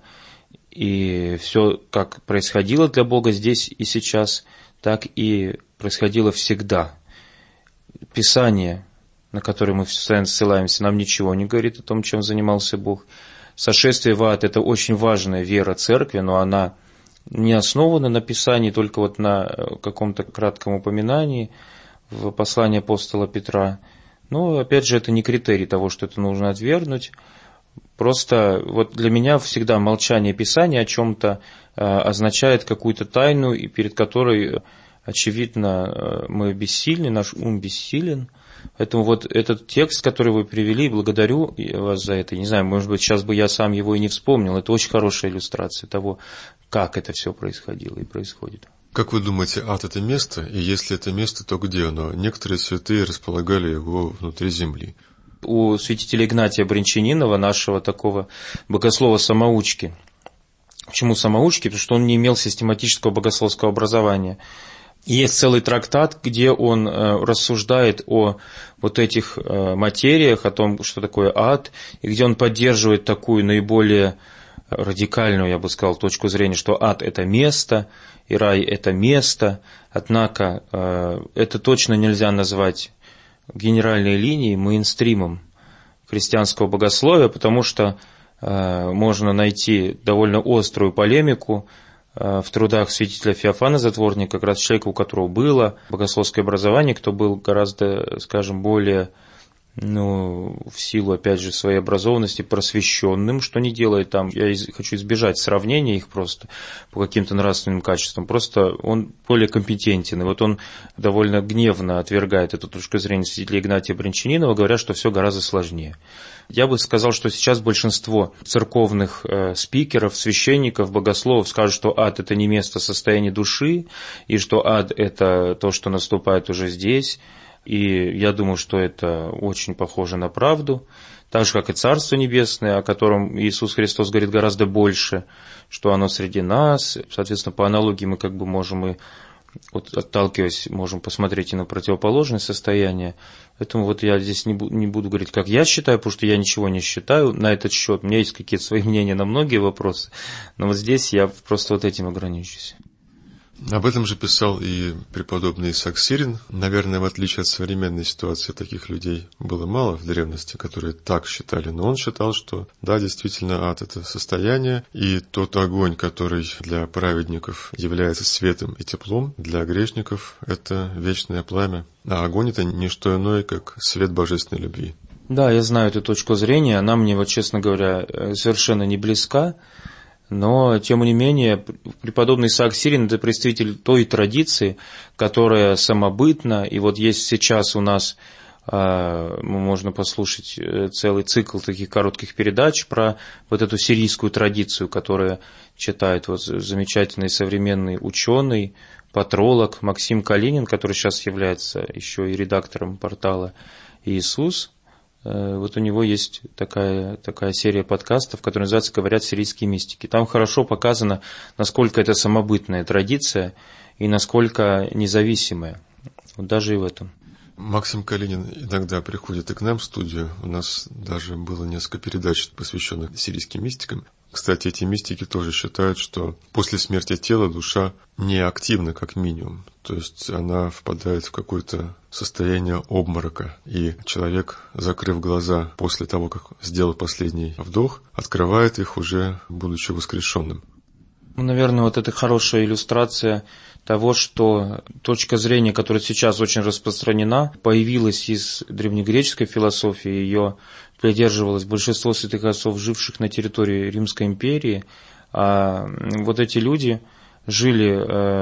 и все, как происходило для Бога здесь и сейчас, так и происходило всегда. Писание, на которое мы постоянно ссылаемся, нам ничего не говорит о том, чем занимался Бог. Сошествие в ад – это очень важная вера церкви, но она не основана на Писании, только вот на каком-то кратком упоминании в послании апостола Петра. Но, опять же, это не критерий того, что это нужно отвергнуть. Просто вот для меня всегда молчание Писания о чем-то означает какую-то тайну, и перед которой, очевидно, мы бессильны, наш ум бессилен. Поэтому вот этот текст, который вы привели, благодарю вас за это. Не знаю, может быть, сейчас бы я сам его и не вспомнил. Это очень хорошая иллюстрация того, как это все происходило и происходит. Как вы думаете, ад – это место? И если это место, то где оно? Некоторые святые располагали его внутри земли. У святителя Игнатия Брянчанинова, нашего такого богослова-самоучки. Почему самоучки? Потому что он не имел систематического богословского образования. Есть целый трактат, где он рассуждает о вот этих материях, о том, что такое ад, и где он поддерживает такую наиболее радикальную, я бы сказал, точку зрения, что ад – это место, и рай – это место. Однако это точно нельзя назвать генеральной линией, мейнстримом христианского богословия, потому что можно найти довольно острую полемику в трудах святителя Феофана Затворника, как раз человека, у которого было богословское образование, кто был гораздо, скажем, более, в силу, опять же, своей образованности, просвещенным, что не делает там, я хочу избежать сравнения их просто по каким-то нравственным качествам, просто он более компетентен, и вот он довольно гневно отвергает эту точку зрения святителя Игнатия Брянчанинова, говоря, что все гораздо сложнее. Я бы сказал, что сейчас большинство церковных спикеров, священников, богословов скажут, что ад – это не место состояния души, и что ад – это то, что наступает уже здесь. И я думаю, что это очень похоже на правду, так же, как и Царство Небесное, о котором Иисус Христос говорит гораздо больше, что оно среди нас. Соответственно, по аналогии мы как бы можем и, вот, отталкиваясь, можем посмотреть и на противоположное состояние. Поэтому вот я здесь не буду говорить, как я считаю, потому что я ничего не считаю на этот счет. У меня есть какие-то свои мнения на многие вопросы, но вот здесь я просто вот этим ограничусь. Об этом же писал и преподобный Исаак Сирин. Наверное, в отличие от современной ситуации, таких людей было мало в древности, которые так считали. Но он считал, что да, действительно, ад – это состояние, и тот огонь, который для праведников является светом и теплом, для грешников – это вечное пламя. А огонь – это не что иное, как свет божественной любви. Да, я знаю эту точку зрения. Она мне, вот, честно говоря, совершенно не близка. Но, тем не менее, преподобный Исаак Сирин – это представитель той традиции, которая самобытна. И вот есть сейчас у нас, можно послушать целый цикл таких коротких передач про вот эту сирийскую традицию, которую читает вот замечательный современный ученый, патролог Максим Калинин, который сейчас является еще и редактором портала «Иисус». Вот у него есть такая серия подкастов, которая называется «Говорят сирийские мистики». Там хорошо показано, насколько это самобытная традиция и насколько независимая. Вот даже и в этом. Максим Калинин иногда приходит и к нам в студию. У нас даже было несколько передач, посвященных сирийским мистикам. Кстати, эти мистики тоже считают, что после смерти тела душа не активна, как минимум. То есть она впадает в какое-то состояние обморока. И человек, закрыв глаза после того, как сделал последний вдох, открывает их уже, будучи воскрешенным. Наверное, вот это хорошая иллюстрация того, что точка зрения, которая сейчас очень распространена, появилась из древнегреческой философии, ее придерживалось большинство святых отцов, живших на территории Римской империи. А вот эти люди жили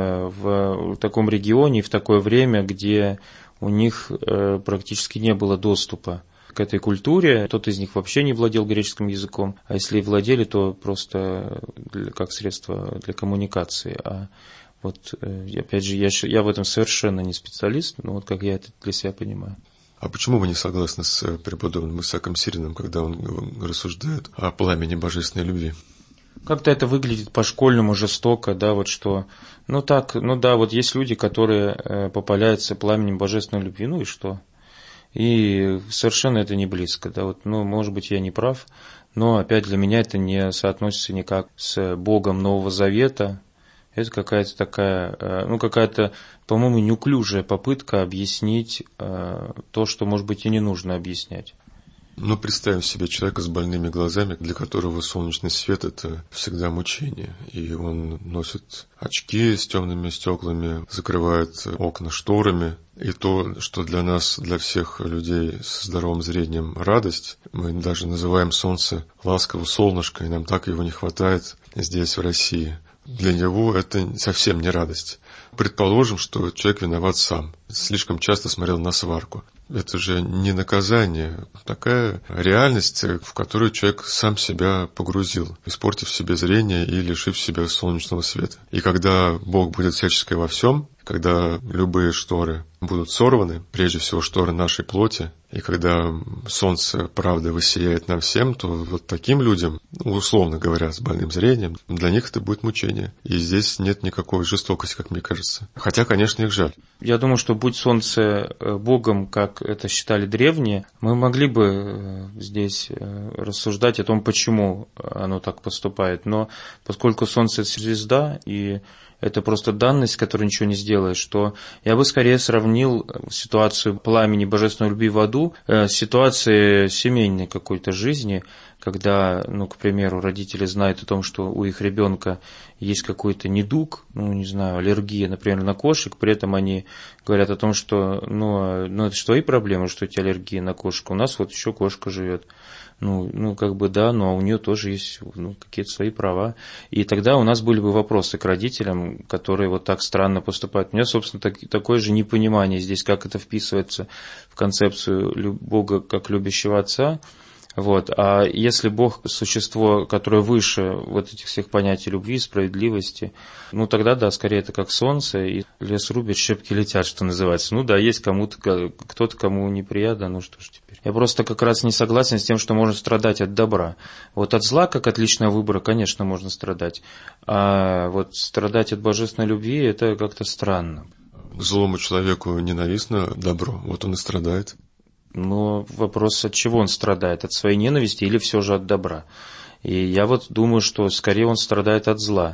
в таком регионе, в такое время, где у них практически не было доступа к этой культуре. Кто-то из них вообще не владел греческим языком, а если и владели, то просто как средство для коммуникации. А вот, опять же, я в этом совершенно не специалист, но вот как я это для себя понимаю. А почему вы не согласны с преподобным Исааком Сириным, когда он рассуждает о пламени божественной любви? Как-то это выглядит по-школьному жестоко, да, вот что, вот есть люди, которые попаляются пламенем божественной любви, ну и что? И совершенно это не близко, да, вот, может быть, я не прав, но опять для меня это не соотносится никак с Богом Нового Завета. Это какая-то такая, по-моему, неуклюжая попытка объяснить то, что, может быть, и не нужно объяснять. Представим себе человека с больными глазами, для которого солнечный свет – это всегда мучение. И он носит очки с темными стеклами, закрывает окна шторами. И то, что для нас, для всех людей с здоровым зрением радость, мы даже называем солнце ласковым солнышко, и нам так его не хватает здесь, в России. Для него это совсем не радость. Предположим, что человек виноват сам. Слишком часто смотрел на сварку. Это же не наказание, такая реальность, в которую человек сам себя погрузил, испортив себе зрение и лишив себя солнечного света. И когда Бог будет всяческой во всем, когда любые шторы будут сорваны, прежде всего шторы нашей плоти, и когда солнце правды воссияет нам всем, то вот таким людям, условно говоря, с больным зрением, для них это будет мучение. И здесь нет никакой жестокости, как мне кажется. Хотя, конечно, их жаль. Я думаю, что будь солнце Богом, как это считали древние, мы могли бы здесь рассуждать о том, почему оно так поступает. Но поскольку солнце – это звезда, и это просто данность, с которой ничего не сделаешь, что я бы скорее сравнил ситуацию пламени божественной любви в аду с ситуацией семейной какой-то жизни, когда, к примеру, родители знают о том, что у их ребенка есть какой-то недуг, аллергия, например, на кошек, при этом они говорят о том, что, это же твои проблемы, что у тебя аллергия на кошек, у нас вот еще кошка живет. Но у нее тоже есть какие-то свои права. И тогда у нас были бы вопросы к родителям, которые вот так странно поступают. У меня, собственно, такое же непонимание здесь, как это вписывается в концепцию Бога как любящего отца. А если Бог – существо, которое выше вот этих всех понятий любви, справедливости, тогда, да, скорее это как солнце, и лес рубит, щепки летят, что называется. Есть кто-то, кому неприятно, что ж теперь. Я просто как раз не согласен с тем, что можно страдать от добра. От зла, как от личного выбора, конечно, можно страдать. А страдать от божественной любви – это как-то странно. Злому человеку ненавистно добро, вот он и страдает. Но вопрос, от чего он страдает? От своей ненависти или все же от добра? И я думаю, что скорее он страдает от зла.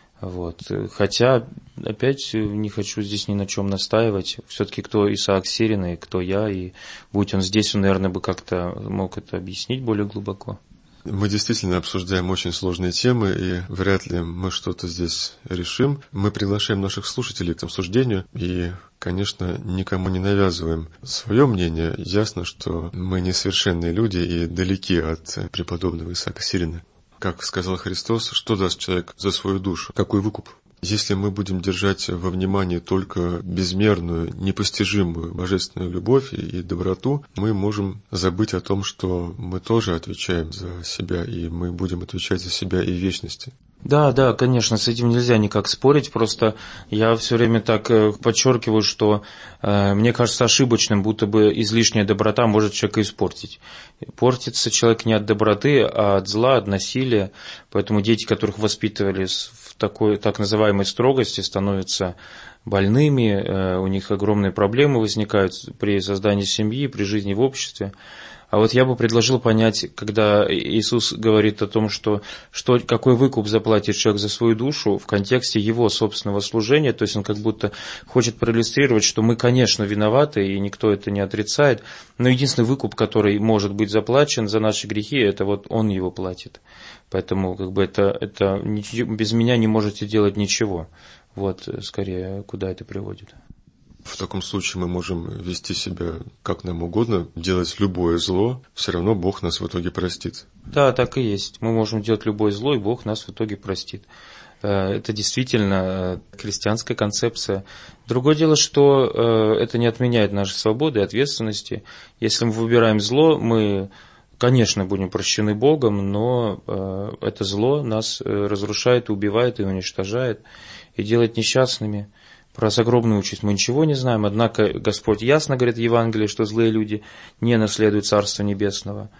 Хотя, опять, не хочу здесь ни на чем настаивать. Все-таки кто Исаак Сирин, и кто я, и будь он здесь, он, наверное, бы как-то мог это объяснить более глубоко. Мы действительно обсуждаем очень сложные темы, и вряд ли мы что-то здесь решим. Мы приглашаем наших слушателей к обсуждению, и, конечно, никому не навязываем свое мнение. Ясно, что мы несовершенные люди и далеки от преподобного Исаака Сирина. Как сказал Христос, что даст человек за свою душу? Какой выкуп? Если мы будем держать во внимании только безмерную, непостижимую божественную любовь и доброту, мы можем забыть о том, что мы тоже отвечаем за себя, и мы будем отвечать за себя и в вечности. Да, конечно, с этим нельзя никак спорить, просто я все время так подчеркиваю, что мне кажется ошибочным, будто бы излишняя доброта может человека испортить. Портится человек не от доброты, а от зла, от насилия, поэтому дети, которых воспитывали в такой так называемой строгости, становятся больными, у них огромные проблемы возникают при создании семьи, при жизни в обществе. А я бы предложил понять, когда Иисус говорит о том, что какой выкуп заплатит человек за свою душу в контексте его собственного служения, то есть он как будто хочет проиллюстрировать, что мы, конечно, виноваты, и никто это не отрицает, но единственный выкуп, который может быть заплачен за наши грехи, это он его платит. Поэтому это без меня не можете делать ничего. Скорее, куда это приводит. В таком случае мы можем вести себя как нам угодно, делать любое зло, все равно Бог нас в итоге простит. Да, так и есть. Мы можем делать любое зло, и Бог нас в итоге простит. Это действительно христианская концепция. Другое дело, что это не отменяет нашей свободы и ответственности. Если мы выбираем зло, мы, конечно, будем прощены Богом, но это зло нас разрушает, убивает и уничтожает, и делает несчастными. Про загробную участь мы ничего не знаем, однако Господь ясно говорит в Евангелии, что злые люди не наследуют Царства Небесного.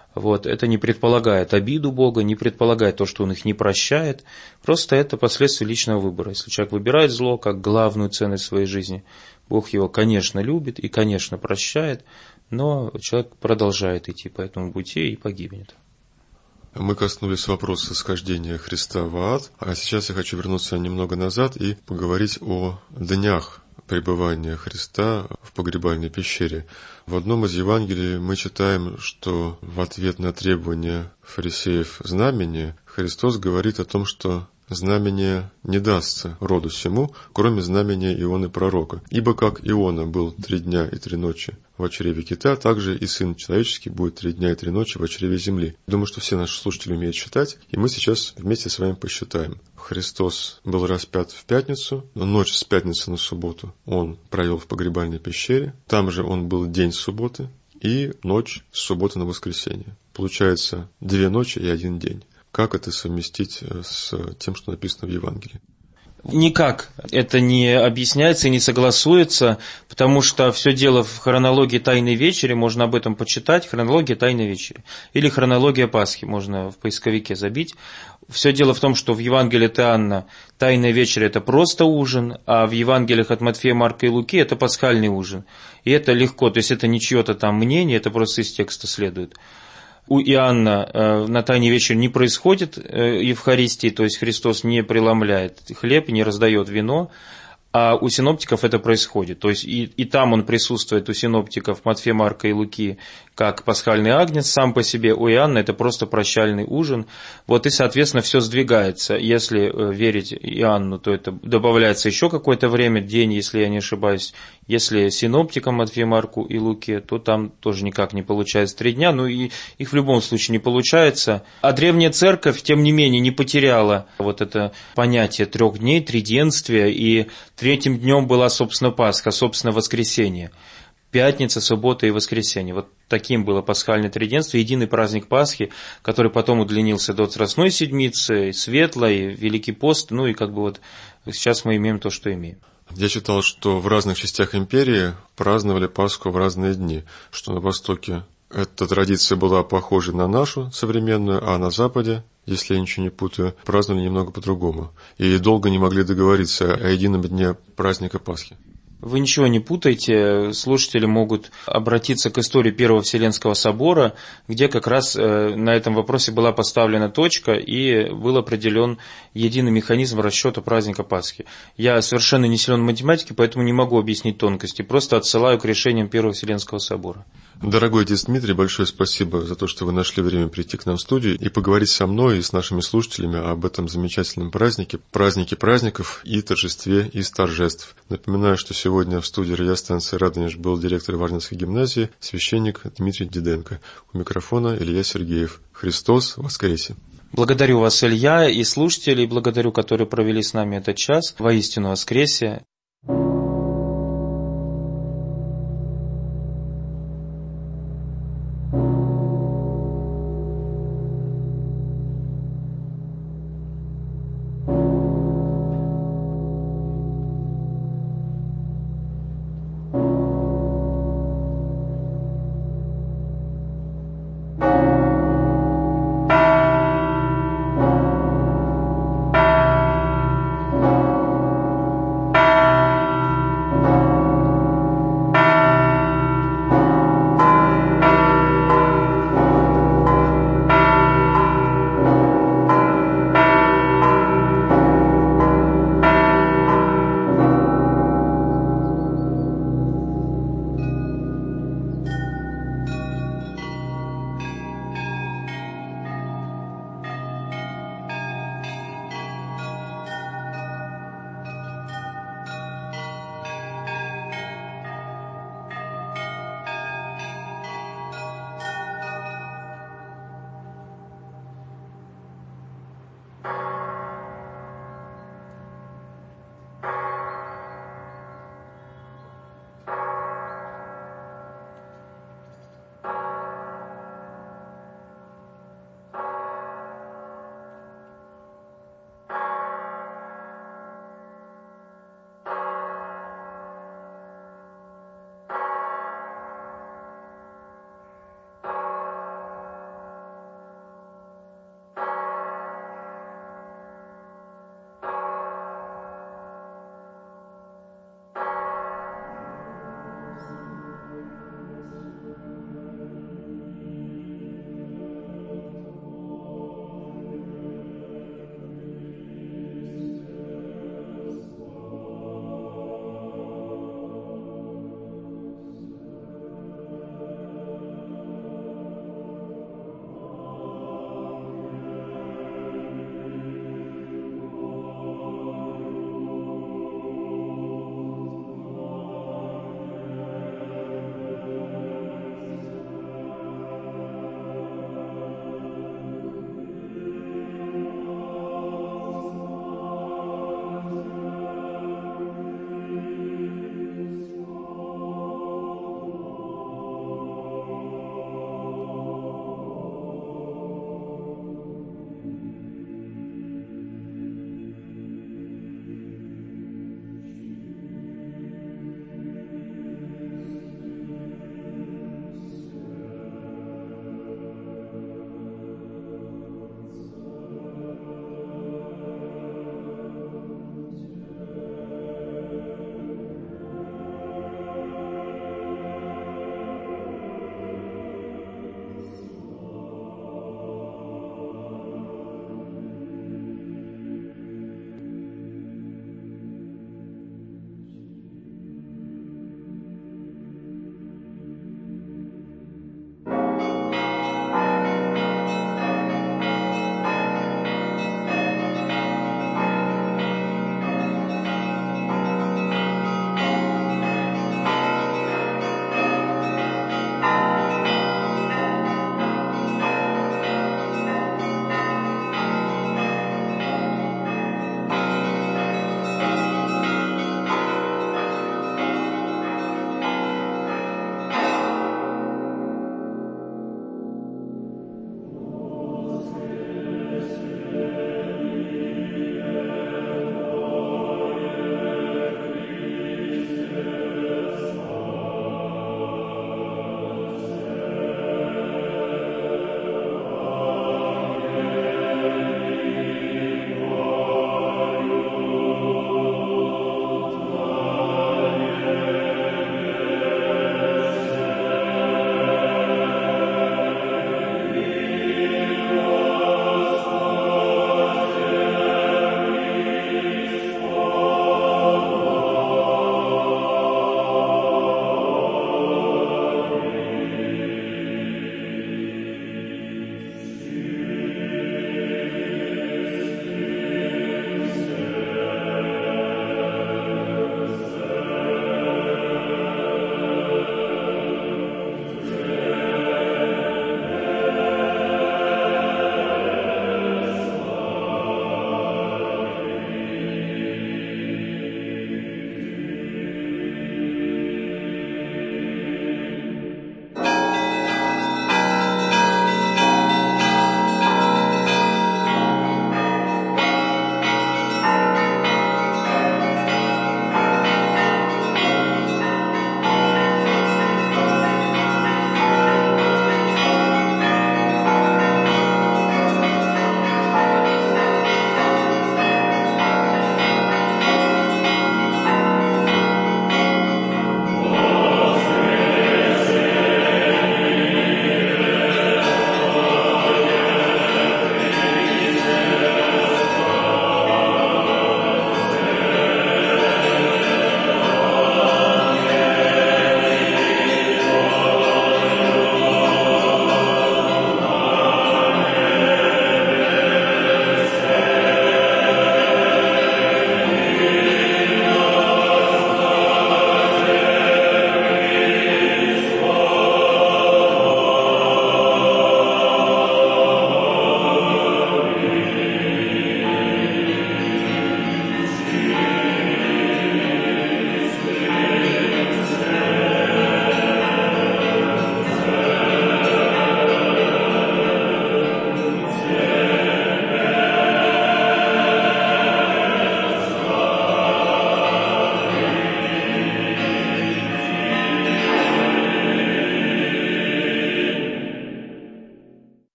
Это не предполагает обиду Бога, не предполагает то, что Он их не прощает, просто это последствия личного выбора. Если человек выбирает зло как главную ценность своей жизни, Бог его, конечно, любит и, конечно, прощает, но человек продолжает идти по этому пути и погибнет. Мы коснулись вопроса схождения Христа в ад, а сейчас я хочу вернуться немного назад и поговорить о днях пребывания Христа в погребальной пещере. В одном из Евангелий мы читаем, что в ответ на требования фарисеев знамения Христос говорит о том, что знамение не дастся роду сему, кроме знамения Ионы пророка. Ибо как Иона был 3 дня и 3 ночи в чреве кита, также и Сын Человеческий будет 3 дня и 3 ночи в чреве земли. Думаю, что все наши слушатели умеют считать, и мы сейчас вместе с вами посчитаем. Христос был распят в пятницу, ночь с пятницы на субботу он провел в погребальной пещере, там же он был день субботы и ночь с субботы на воскресенье. Получается 2 ночи и 1 день. Как это совместить с тем, что написано в Евангелии? Никак это не объясняется и не согласуется, потому что все дело в хронологии Тайной вечери, можно об этом почитать, хронология Тайной вечери, или хронология Пасхи, можно в поисковике забить. Все дело в том, что в Евангелии от Иоанна Тайная вечеря – это просто ужин, а в Евангелиях от Матфея, Марка и Луки – это пасхальный ужин. И это легко, то есть это не чье-то там мнение, это просто из текста следует. У Иоанна на Тайной вечере не происходит Евхаристии, то есть Христос не преломляет хлеб, не раздает вино, а у синоптиков это происходит. То есть и там он присутствует у синоптиков Матфея, Марка и Луки как пасхальный агнец сам по себе, у Иоанна это просто прощальный ужин. Вот и, соответственно, все сдвигается. Если верить Иоанну, то это добавляется еще какое-то время, день, если я не ошибаюсь. Если синоптикам Матфея, Марку и Луке, то там тоже никак не получается 3 дня, но и их в любом случае не получается. А древняя церковь, тем не менее, не потеряла вот это понятие 3 дней, триденствия, и 3-м днем была, собственно, Пасха, собственно, воскресенье. Пятница, суббота и воскресенье. Вот таким было пасхальное триденствие, единый праздник Пасхи, который потом удлинился до Страстной Седмицы, Светлой, Великий пост, ну и как бы вот сейчас мы имеем то, что имеем. Я читал, что в разных частях империи праздновали Пасху в разные дни, что на Востоке эта традиция была похожа на нашу современную, а на Западе, если я ничего не путаю, праздновали немного по-другому. И долго не могли договориться о едином дне праздника Пасхи. Вы ничего не путаете, слушатели могут обратиться к истории Первого Вселенского собора, где как раз на этом вопросе была поставлена точка и был определен единый механизм расчета праздника Пасхи. Я совершенно не силен в математике, поэтому не могу объяснить тонкости, просто отсылаю к решениям Первого Вселенского собора. Дорогой отец Дмитрий, большое спасибо за то, что вы нашли время прийти к нам в студию и поговорить со мной и с нашими слушателями об этом замечательном празднике, празднике праздников и торжестве из торжеств. Напоминаю, что сегодня в студии радиостанции «Радонеж» был директор Варнинской гимназии, священник Дмитрий Диденко. У микрофона Илья Сергеев. Христос воскресе! Благодарю вас, Илья, и слушателей, благодарю, которые провели с нами этот час. Воистину воскресе!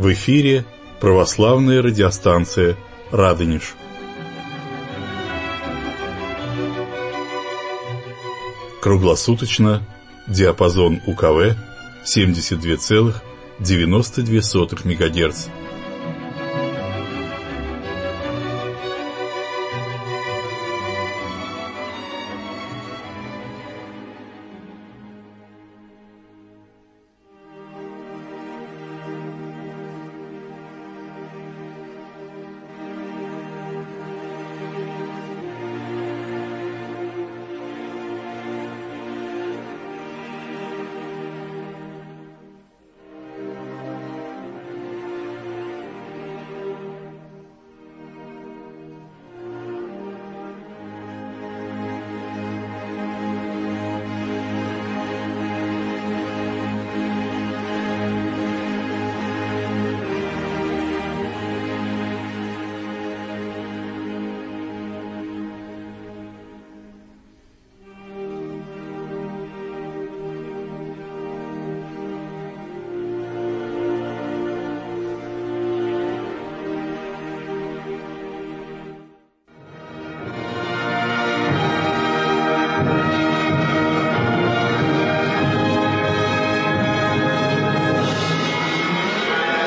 В эфире православная радиостанция «Радонеж». Круглосуточно диапазон УКВ 72,92 МГц.